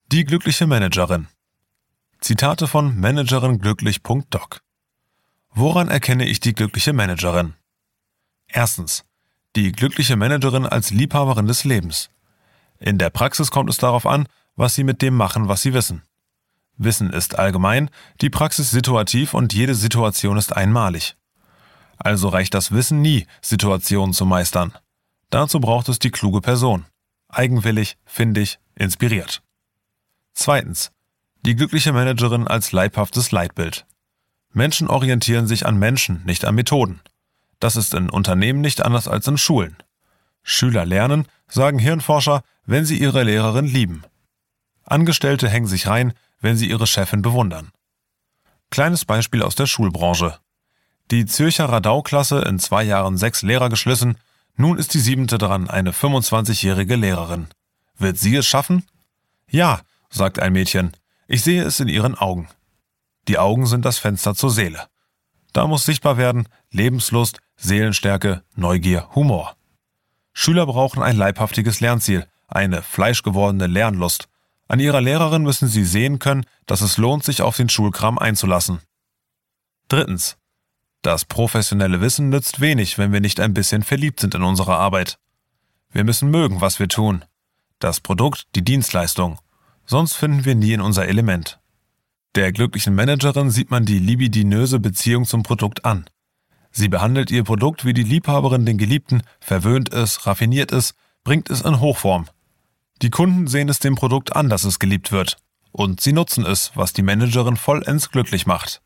Die glückliche Managerin. Zitate von managerin-glücklich.doc. Woran erkenne ich die glückliche Managerin? Erstens. Die glückliche Managerin als Liebhaberin des Lebens. In der Praxis kommt es darauf an, was Sie mit dem machen, was Sie wissen. Wissen ist allgemein, die Praxis situativ und jede Situation ist einmalig. Also reicht das Wissen nie, Situationen zu meistern. Dazu braucht es die kluge Person. Eigenwillig, findig, inspiriert. Zweitens. Die glückliche Managerin als leibhaftes Leitbild. Menschen orientieren sich an Menschen, nicht an Methoden. Das ist in Unternehmen nicht anders als in Schulen. Schüler lernen, sagen Hirnforscher, wenn sie ihre Lehrerin lieben. Angestellte hängen sich rein, wenn sie ihre Chefin bewundern. Kleines Beispiel aus der Schulbranche. Die Zürcher Radau-Klasse in 2 Jahren 6 Lehrer geschlissen, nun ist die 7. dran, eine 25-jährige Lehrerin. Wird sie es schaffen? Ja, sagt ein Mädchen, ich sehe es in ihren Augen. Die Augen sind das Fenster zur Seele. Da muss sichtbar werden Lebenslust, Seelenstärke, Neugier, Humor. Schüler brauchen ein leibhaftiges Lernziel, eine fleischgewordene Lernlust. An ihrer Lehrerin müssen sie sehen können, dass es lohnt, sich auf den Schulkram einzulassen. Drittens. Das professionelle Wissen nützt wenig, wenn wir nicht ein bisschen verliebt sind in unsere Arbeit. Wir müssen mögen, was wir tun. Das Produkt, die Dienstleistung. Sonst finden wir nie in unser Element. Der glücklichen Managerin sieht man die libidinöse Beziehung zum Produkt an. Sie behandelt ihr Produkt wie die Liebhaberin den Geliebten, verwöhnt es, raffiniert es, bringt es in Hochform. Die Kunden sehen es dem Produkt an, dass es geliebt wird. Und sie nutzen es, was die Managerin vollends glücklich macht.